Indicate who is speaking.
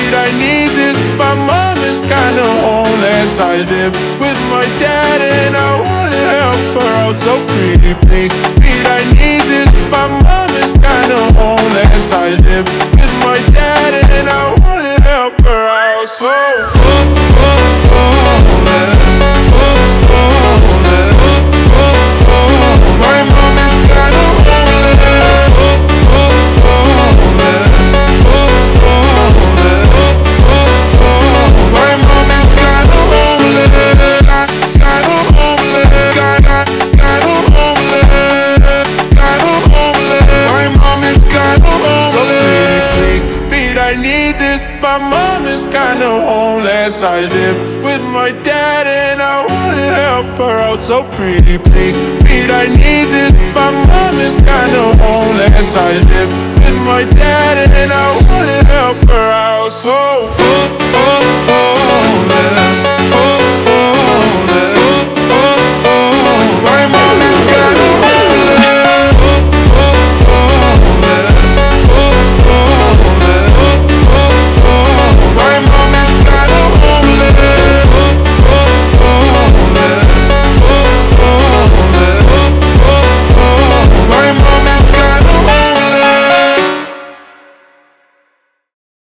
Speaker 1: Pete, I need this. My mom is kinda homeless. I live with my dad and I wanna help her out, so pretty please. Pete, I need this. My mom is kinda homeless. I live with my dad and I wanna help her out, so homeless. My mom is kinda homeless. My mom is kinda homeless. Kinda homeless. Kinda homeless. Kinda homeless. My mom is kinda homeless. So please, Pete, I need this. My mom is kinda homeless. I live with my dad and I wanna help her out, so pretty please. Pete, I need this. My mom is kinda homeless. I live with my dad and I wanna help her out, so